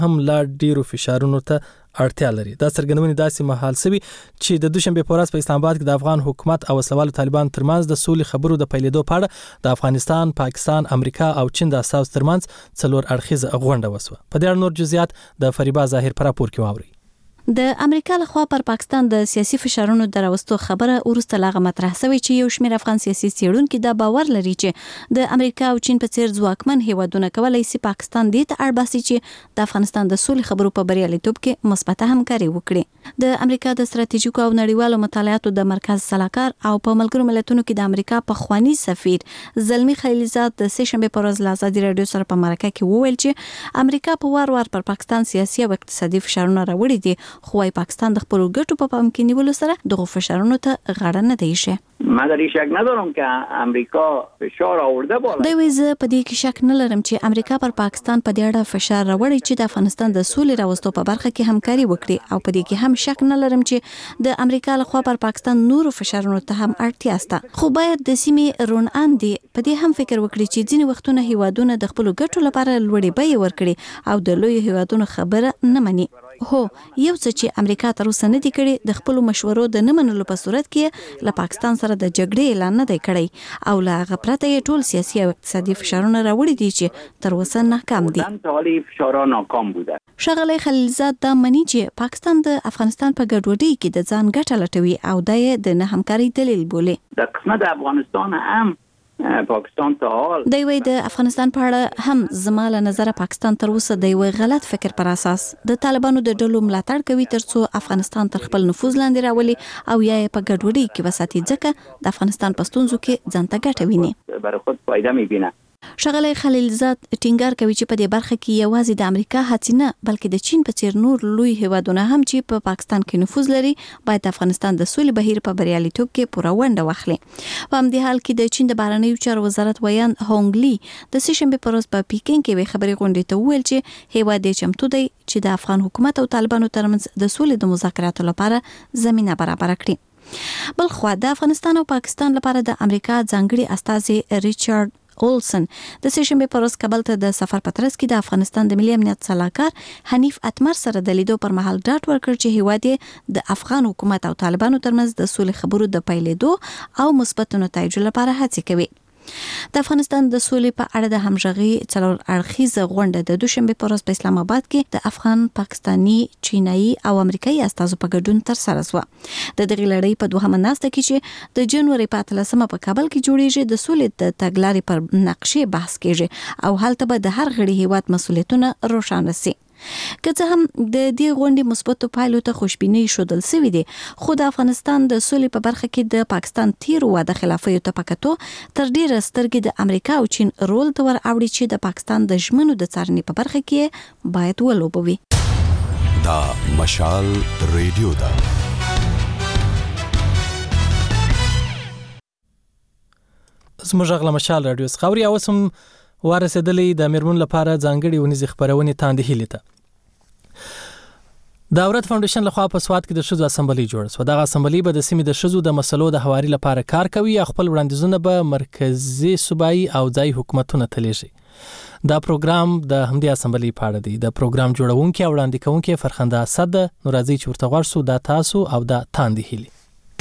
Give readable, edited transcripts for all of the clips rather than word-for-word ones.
هم لا ډیرو فشارونو ته اړتیا لري. دا څرګندونې داسې مهال سوي چې د دوشنبه په ورځ په اسلام آباد کې د افغان حکومت او وسلوالو طالبان ترمنځ د سولې خبرو د پیلېدو په اړه د افغانستان، پاکستان، امریکا او چین د اساس ترمنځ 4 اړخیزه غونډه وسوه. په دې اړه نور جزئیات د فریبا ظاهر پر راپور کې واوري. د امریکا لخوا پر پاکستان د سیاسي فشارونو دراوستو خبره ورسته لاغه مطرح شوی چې یو شمېر افغان سیاسي څېړونکو دا باور لري چې د امریکا او چین په څیر ځواکمن هیوادونه کولای شي پاکستان دې ته اړ باسي چې د افغانستان د سولې خبرو په بریالیتوب کې مثبت همکاري وکړي. د امریکا د ستراتیژیکو او نړیوالو مطالعاتو د مرکز سلاکار او په ملګرو ملتونو کې د امریکا په خوانی سفیر زلمی خلیلزاد د سه شنبه پر ورځ لازادي رادیو سره په مرکه کې وویل چې امریکا په وار پر پاکستان سیاسي او اقتصادي فشارونه راوړي دي، خو پاکستان د خپل ګټو په پام کې نیولو سره دغه فشارونو ته غاړه نه دی شه. من در این شک ندارم که امریکا فشار آورده بالا. دوی زه په دې کې شک نه لرم چې امریکا پر پاکستان په دې اړه فشار راوړي چې د افغانستان د سولې راوستو په برخه کې همکاري وکړي، او په دې کې هم شک نه لرم چې د امریکا لخوا پر پاکستان نورو فشارونو ته هم اړتیا شته. خو باید د سیمې روناندې په دې هم فکر وکړي چې ځینې وختونه هیوادونه د خپل ګټو لپاره لوړې بیې ورکړي او د لوی هیوادونو خبره نه مني. هو یو څه چې امریکا تر اوسه نه دی کړی د خپل مشورو د نه منلو په صورت کې له پاکستان سره د جګړې اعلان نه دی کړی او لا غپرته یې ټول سیاسي او اقتصادي فشارونه راوړي دي چې تر اوسه ناکام دي. ښاغلی خلیلزاد دا مني چې پاکستان د افغانستان په ګډوډۍ کې د ځان ګټه لټوي او دا یې د نه همکاري دلیل بولي. د قسمت افغانستان هم پاکستان ته حال دی وی د افغانستان په اړه هم زما له نظر پاکستان تر اوسه د یو غلط فکر پر اساس د طالبانو د ډلو ملاتړ کوي ترڅو افغانستان تر خپل نفوذ لاندې راولي او یا په ګډوډۍ کې وساتي، ځکه د افغانستان په ستونزو کې ځان ته ګټه ویني. برای خود فایده میبینه. ښاغلی خلیلزاد ټینګار کوي چې په دې برخه کې یوازې د امریکا هڅې نه بلکې د چین په څیر نور لوی هیوادونه هم چې په پاکستان کې نفوذ لري باید د افغانستان د سولې بهیر په بریالیتوب کې پوره ونډه واخلي. په همدې حال کې د چین د بهرنیو چارو وزارت ویان هونګ لی د سه شنبه پر ورځ په پیکینګ کې خبري غونډې ته وویل چې هیواد یې چمتو دی چې د افغان حکومت او طالبانو ترمنځ د سولې د مذاکراتو لپاره زمينه برابر کړي. بل خو د افغانستان او پاکستان لپاره د امریکا ځانګړي استازي ریچارډ اولسن د سه شنبه پر ورځ کابل ته د سفر په ترڅ کې د افغانستان د ملي امنیت سلاکار حنیف اتمر سره د لیدو پر مهال ډاډ ورکړ چې هیواد یې د افغان حکومت او طالبانو ترمنځ د سولې خبرو د پیلېدو او مثبت نتایجو لپاره هڅې کوي. د افغانستان د سولې په اړه د همغږي 4 اړخیزه غونډه د دوشنبه په ورځ په اسلام آباد کې د افغان، پاکستاني، چینایي او امریکایي استازو په ګډون تر سره شوه. د دغه لړۍ په دوهمه ناسته کې چې د جنوري په 13مه په کابل کې جوړیږي د سولې د تګلارې پر نقشې بحث کیږي او هلته به د هر غړي هیواد مسؤلیتونه روښانه شي. که څه هم د دې غونډې مثبتو پایلو ته خوشبیني ښودل شوې دي، خو د افغانستان د سولې په برخه کې د پاکستان تیرو واده خلافیو ته پکتو تر ډیره سترګې د امریکا او چین رول ته ور اوړي چې د پاکستان د ژمنو د څارنې په برخه کې باید ولوبوي. دا مشال ریډیو دا زموږ غلا مشال رادیو خبري اوسم ورسېدلې د میرمن لپاره ځانګړي ونیزي خبرونه تاندې هیله ته. د اورت فاونډیشن لخوا په سواد کې د شذو اسمبلی جوړ شو. دغه اسمبلی به د سیمې د شذو د مسلو د حواري لپاره کار کوي او خپل وړاندیزونه به مرکزی صوبایي او ځای حکومتونه تلیږي. دا پروګرام د همدې اسمبلی په اړه دی. د پروګرام جوړونکي او وړاندې کوونکي فرخنده اسد نو راځي چې ورته ورسو د تاسو او د تاندې هیله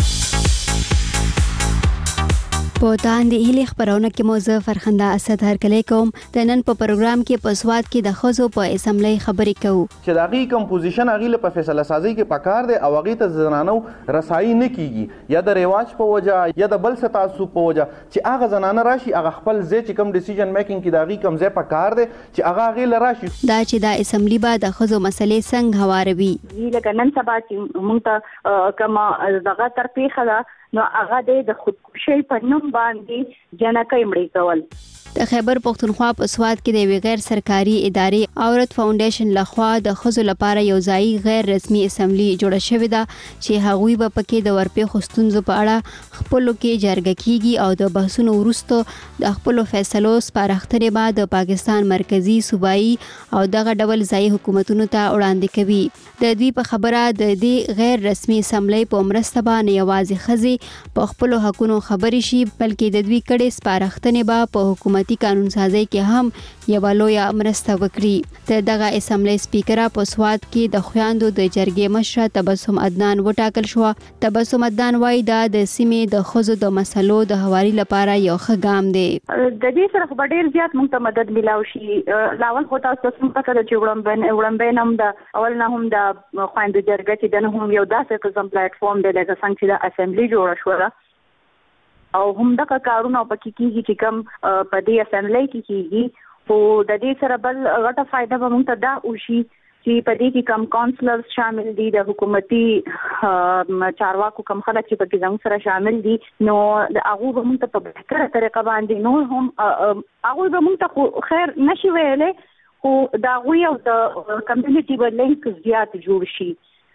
په تاندې هیلې خبرونه کې موزه فرخنده اسد هرکلی کوم. د نن په پروګرام کې په سواد کې د خزو په اسمبلی خبرې کوو چې د هغې کمپوزیشن هغې په فیصله سازۍ کې پکار دی او هغې ته زنانو رسایي نه کیږي یا د رواج په وجه یا د بل څه تعصب په وجه چې هغه زنانه راشي هغه خپل ځای چې کوم ډیسیژن میکینګ کې د هغې کوم ځای پکار دی چې هغه هغې له راشي. دا چې د اسمبلی به د خزو مسلې څنګه هواروي لکه نن سبا چې موږ ته کومه دغه ترپیخه ده نو هغه د خودکشي په نوم باندې جنکۍ مړی کول. د خیبر پختونخوا په سواد کې د یوې غیر سرکاري ادارې اورت فاونډیشن لخوا د ښځو لپاره یو ځایي غیر رسمي اسمبلی جوړه شوې ده چې هغوی به پکې د ورپېښو ستونزو په اړه خپلو کې جرګه کیږي او د بحثونو وروسته د خپلو فیصلو سپارښتنې به د پاکستان مرکزي، صوبایي او دغه ډول ځایي حکومتونو ته وړاندې کوي. د دوی په خبره د دې غیر رسمي اسمبلی په مرسته به نه یوازې ښځې کې په خپل حقونو خبري شي بلکې د دوی کډې سپارښتنې به په حکومتي قانون سازي کې هم یو لوی مرسته وکړي. دغه اسمبلی سپیکر په سواد کې د خویاندو د جرګې مشر تبسم عدنان وټاکل شو. تبسم عدنان وايي دا د سیمې د خزو د مسلو د هواري لپاره یو ښه ګام دی. د دې سره خو ډېر زیات موږ ته مدد ملاوي شي. لاول خو تاسو څنګه پکې چې وړاندې هم د اول نه هم د خويندو جرګه چې د هم یو داسې قسم پلیټ فارم دی لکه څنګه چې د اسمبلی جوړه شو او هم د کارونو پکې کیږي چې کوم په دې اسمبلی کې کیږي. او د دې سره بل غټه فائدہ به موږ ته دا وشي چې په دې کې کم کونسلرز شامل دي د حکومتي چارواکو کم خلک چې پکې زموږ سره شامل دي نو د هغه به موږ ته په بهتره طریقه باندې نو هم هغه به موږ ته خیر نشي ویلې خو دا غوي او د کمیونټي په لینک زیات جوړ شي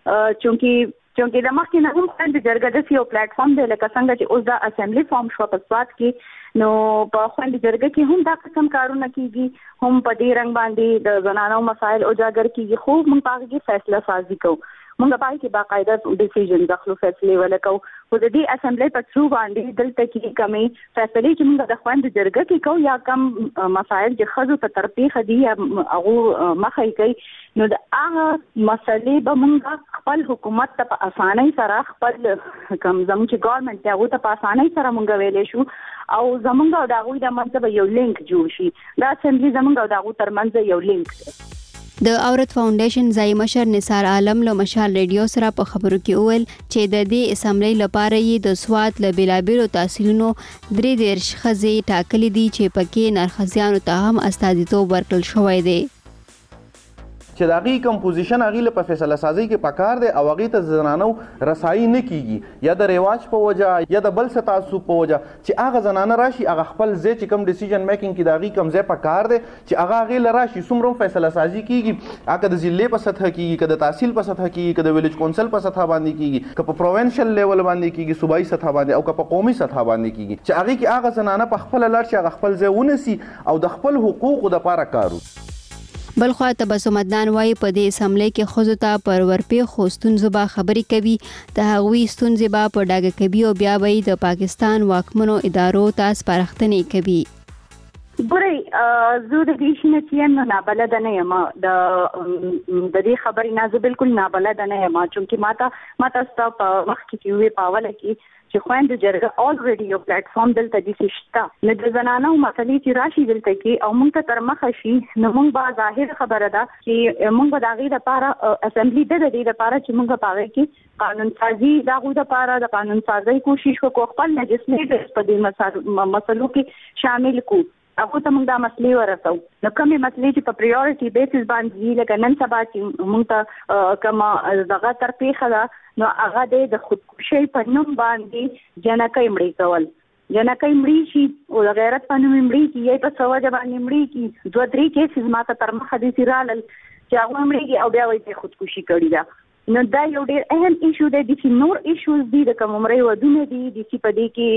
چونکه د مخکې نه هم د جرګه د یو پلیټ فارم دی لکه څنګه چې اوس د اسمبلی فارم شو په سواد کې نو په خوند جرګه کې هم دا قسم کارونه کیږي هم په دې رنګ باندې د زنانو مسایل اجاگر کیږي خو موږ په هغه کې فیصله سازي کوو موږ په کې باقاعده ډیسیژن داخلو فیصله ولکو خو د دې اسمبلی په څو باندې دلته کې کمی فیصله چې موږ د خوند جرګه کې کوو یا کم مسایل چې خزو په ترپیخ دي یا هغه مخې کوي نو د هغه مسلې به موږ خپل حکومت ته په اسانۍ سره خپل کم زموږ چې ګورنمنت ته هغه ته په اسانۍ سره موږ ویلې شو او زمونږ او داغوی د منځ یو لینک جوړ شي دا اسمبلی زمونږ او داغو ترمنځ یو لینک دی. د عورت فاونډیشن ځای مشر نثار عالم له مشال ریډیو سره په خبرو کې وویل چې د دې اسمبلی لپاره یې د سواد له بیلابیلو تحصیلونو 33 ښځې ټاکلي دي چې پکې نرښځیانو ته هم استازیتوب ورکړل شوی دی. چې د هغې کمپوزیشن هغې له په فیصله سازۍ کې پکار دی او هغې ته زنانو رسایي نه کیږي یا د رواج په وجه یا د بل څه تعصب په وجه چې هغه زنانه راشي هغه خپل ځای چې کوم ډیسیژن میکینګ کې د هغې کوم ځای پکار دی چې هغه هغې له راشي څومره هم فیصله سازي کیږي هغه د ضلعې په سطحه کیږي که د تحصیل په سطحه کیږي که د ویلیج کونسل په سطحه باندې کیږي که په پروینشل لیول باندې کیږي صوبایي سطحه باندې او که په قومي سطحه باندې کیږي چې هغې کې هغه زنانه په خپله لاړ شي هغه خپل ځای ونیسي او د خپل حقوقو دپاره کار وکړي. بلخوا تبسم عدنان وايي په دې اسمبلی کې ښځو ته پر ورپېښو ستونزو به خبرې کوي د هغوی ستونزې به په ډاګه کوي او بیا به د پاکستان واکمنو ادارو ته سپارښتنې کوي. ګورئ زه د دې شي نه چې یم نابلده نه یم د دې خبرې نه زه بالکل نابلده نه یم چونکې ما تاسو په وخت کې وی په اوله کې چې خويندو جرګه الریډي یو پلیټ فارم دلته دي شته نو د زنانو مسلې چې راشي دلته کې او موږ ته تر مخه شي نو موږ به ظاهر خبره ده چې موږ به د هغې لپاره اسمبلی د دې لپاره چې موږ په هغې کې قانون سازي د هغوی لپاره د قانون سازۍ کوشش وکړو خپل لیجسلیټرز په دې مسلو کې شامل کړو هغه ته موږ دا مسلې ورسو نو کومې مسلې چې په پریورټي بیسس باندې لکه نن سبا چې موږ ته کومه دغه ترپیخه ده نو هغه د خودکشي په نوم باندې جنکۍ مړی کول جنکۍ مړی شي او د غیرت په نوم مړی کی یې په سوجه باندې مړی کی 2-3 کیسز ماته تر مخه دي سیرال چې هغه مړی او بیا وایي خودکشي کړی ده نو دا یو ډېر اهم ایشو دی چې نور ایشوز دي د کوم مړی ودونه دي د سی په دې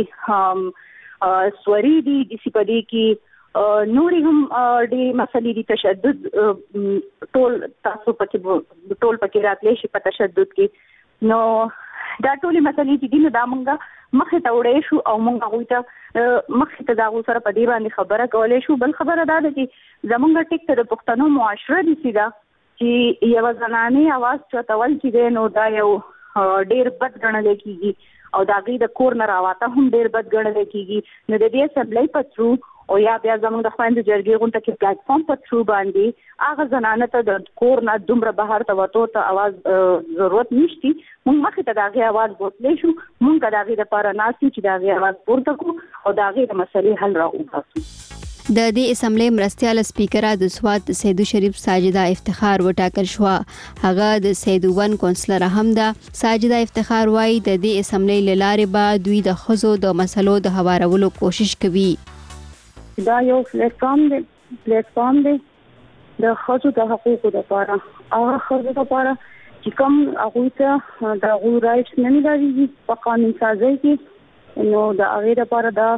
کې سوري دي د سی په دې کې نوري هم ډېر مسلې دي تشدد ټول تاسو پکې راتلی شي په تشدد کې نو دا ټولې مسلې چې دي نو دا مونږ مخې ته وړی شو او مونږ هغوی ته مخې ته د هغو سره په دې باندې خبره کولی شو. بل خبره دا ده چې زمونږ ټیک ته د پښتنو معاشره داسې ده چې یوه زنانې اواز چتول چې دی نو دا یو ډېر بد ګڼلی کېږي او د هغې د کور نه راواته هم ډېر بد ګڼلی کېږي نو د دې اسمبلی په تھرو او یا بیا زموږ د خویندو جرګې غونډه کې پلیټ فارم په تھرو باندې هغه زنانه ته د کور نه دومره بهر ته وتو ته اواز ضرورت نشتی موږ مخې ته د هغې اواز بوتلی شو موږ د هغې دپاره ناست یو چې د هغې اواز پورته کړو او د هغې د مسلې حل راوباسو. د دې اسمبلی مرستیاله سپیکره د سواد سیدو شریف ساجده افتخار وټاکل شو هغه د سیدو ون کونسلر هم ده. ساجده افتخار وايي د دې اسمبلی له لارې به دوی د ښځو د مسلو د هوارولو کوشش کوي. دا یو پلیټ فارم دی د ښځو د حقوقو لپاره هغه ښځو لپاره چې کوم هغوی ته د هغوی رایټس نه میلاویږي په قانون سازۍ کې نو د هغې لپاره دا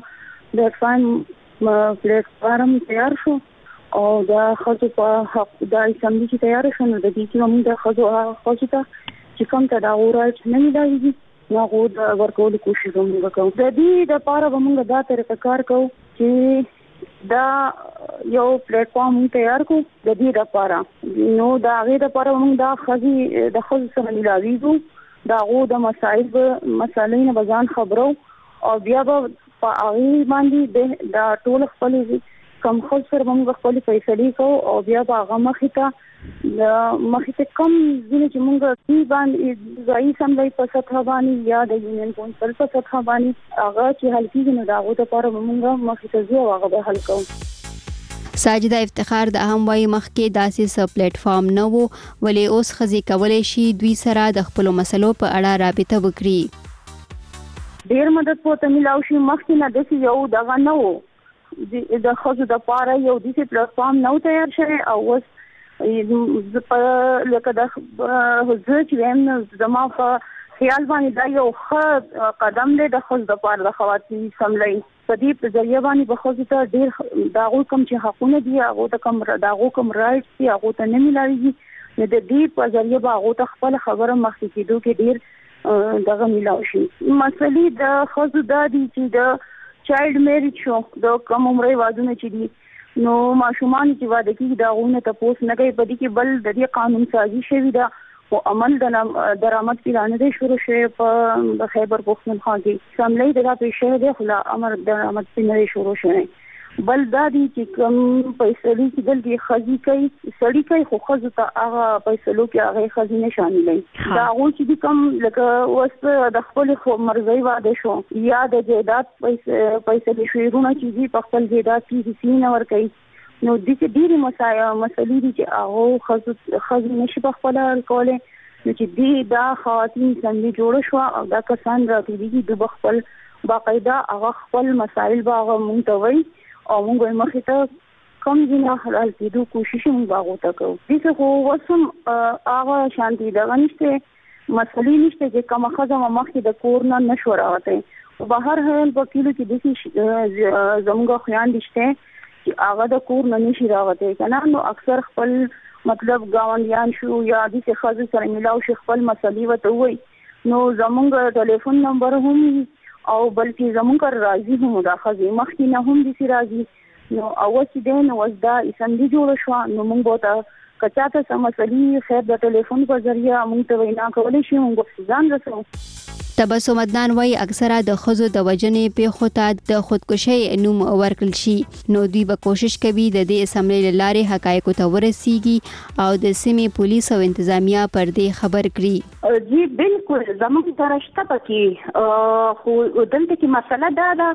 پلیټ فارم تیار شو او د ښځو په حق د اسمبلی چې تیار شو نو د دې کې موږ د ښځو ته چې کوم ته د هغوی رایټس نه میلاویږي نو غو د ورکول کوشش موږ کوو. د دې د پاره موږ دا طریقه کار کوو چې دا یو پلیټ فارم تیار کو د دې لپاره. نو دا غي د لپاره موږ دا خزي د خود سره ملاويږو دا غو د مسالې نه بزان خبرو او بیا به په هغه باندې دا ټول خپل کم خود سره موږ خپل فیصله کوو او بیا به هغه مخې ته کم ځینې چې موږ دې باندې ځای سملای په سطح باندې یا د یونین کونسل په سطح باندې هغه چې حل کیږي نو دا غو ته پر موږ مخې ته ځو هغه به حل کوو. ساجده افتخار د اهم وای مخکې داسې س پلیټ فارم نه وو ولې اوس خزي کولای شي دوی سره د خپل مسلو په اړه رابطه وکړي. ډیر مدد پوته ملاوي شي مخکې نه د یو دغه نه وو د خزو د پاره یو د پلیټ فارم نو تیار شوی او اوس لکه د حضور چې هم زما په خیال باندې دا یو ښه قدم دی د خود د پاره د خواتین سملای په دې په ذریعہ باندې به خود ته ډیر دا کوم چې حقونه دي هغه ته کوم رائټس دي هغه ته نه ملایي نو د دې په ذریعہ به هغه ته خپل خبره مخکې کېدو کې ډیر دغه ملاوي شي. مسلې د خود د دي چې د چایلډ میریج شو د کوم عمرې وادونه چې دي نو ماشومان چې واده کوي دا غوونه ته پوس نه کوي په دې کې بل د دې قانون سازي شوی دا او عمل د درآمد پلان دې شروع شوی په خیبر پختونخوا کې سملې د پیښې د خلا امر درآمد پلان شروع شوی بل دا دي چې کوم پیسې چې دلته خزي کوي سړی کوي خو خزو ته هغه پیسې کې هغه خزینه شاملې دا غو چې کوم لکه وس د خپل مرزي واده شو یا د جیدات پیسې شویرونه چې په خپل جیدات کې سینه ور کوي نو د دې ډېری مسلې دي چې هغه خزو نشي په خپل کوله نو چې دې دا خواتین څنګه جوړ شو او دا کسان راځي د خپل باقاعده هغه خپل مسائل باغ مونږ او موږ مخې ته کوم ځینې حلال کېدو کوشش موږ باغو ته کوو. دغه خو وسم هغه شانتي دغه نشته مسلې نشته چې کومه خزه مخکې د کور نه نشو راوته او بهر حال په کلو کې د زموږ خیان دشته چې هغه د کور نه نشي راوته کنه نو اکثر خپل مطلب گاونډیان شو یا د څه خزه سره ملاو شي خپل مسلې وته وي نو زموږ ټلیفون نمبر هم او بلکې زمونږ راځي هم دا خزي مخکې نه هم دي راځي نو اوس دې نو وزدا اسندې جوړ شو نو موږ ته کچاته سمسلي خیر د ټلیفون په ذریعہ موږ ته وینا کولای شي موږ ځان رسو. تبسم عدنان وای اکثره د خزو د وجنې په خطا د خودکشي نوم ورکل شي نو دوی به کوشش کوي د دې اسمبلی لارې حقایق ته ورسیږي او د سیمې پولیس او انتظامیه پر دې خبر کړي. جی بالکل زموږ درشته پکې خو دلته کې مسله دا ده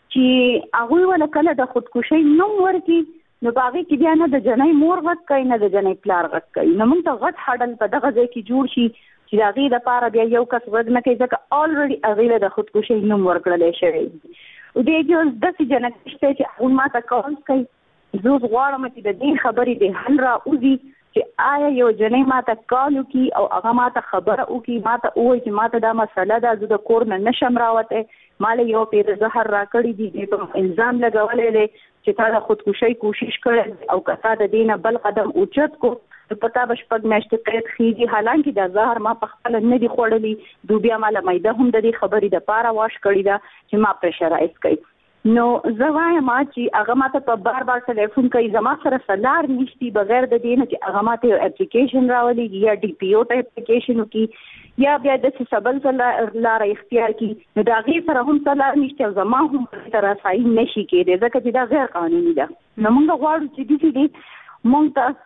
چې هغه ولا کله د خودکشي نوم ورکي نو باغې کې بیا نه د جنۍ مور غټ کوي نه د جنۍ پلار غټ کوي نو موږ ته غټ هډل په دغه ځای کې جوړ شي چې هغه د پاره بیا یو کس ورګ نه کوي ځکه الریډي هغه د خودکشي نوم ورکړل شوی او دې جو د څه جنۍ چې هغه ماته کول کوي زه غواړم چې د دې خبرې د حل را اوزي چې آیا یو جنۍ ماته کالو کی او هغه ماته خبره وکي ماته وایي چې ماته دا مسله ده د کور نه نشم راوته مال یو پیر زهر را کړی دي په الزام لګولې چې تا د خودکشي کوشش کړي او کته د دینه بل قدم اوچت کو پتا بشپګ میاشتې قید خيږي حالانکه د زهر ما په خپل نه دي خوړلې دوبیا مال مېده هم د دې خبرې د پاره واش کړی دا چې ما پرشرایز کړي نو زوایا ما چې هغه ماته په بار ټلیفون کوي زما سره سلار نشتی بغیر د دینه چې هغه ماته اپلیکیشن راولي یا ډي پی او ته اپلیکیشن وکي یا بیا د سبل لار اختیار کی نو دا غي سره هم سلار نشته زما هم تر راځي نشي کېده ځکه چې دا غیر قانوني ده نو موږ غواړو چې دې مونږ ته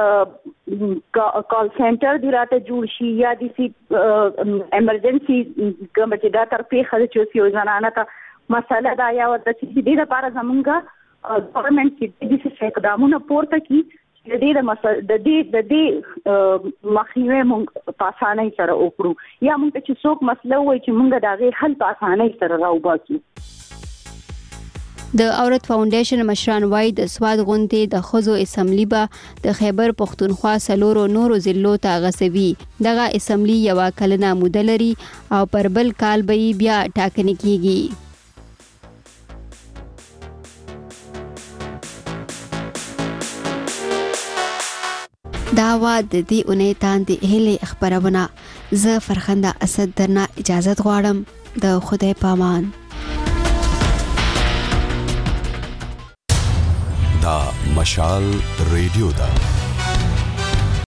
کال سنټر دی راته جوړ شي یا د ایمرجنسي کوم چې دا تر پیښه چې یو ځانانه ته مسله دا یا ورته چې دې لپاره زمونږه ګورنمنت کې د څه اقدامونه پورته کی د دې مخنیوي مونږ په اسانۍ سره وکړو یا مونږ چې څوک مسله وای چې مونږ دا غي حل په اسانۍ سره راوباسو. د عورت فاونډیشن مشران وای د سواد غونډې د خزو اسمبلی به د خیبر پختونخوا سلورو نورو ضلعو ته غسوي دغه اسمبلی یو کلنه موده لري او پر بل کال به بیا ټاکنې کیږي. دا وا د دې اونۍ تاندې هلې خبرونه زه فرخنده اسد درنه اجازه غواړم د خدای پامان. دا مشال ریډیو ده.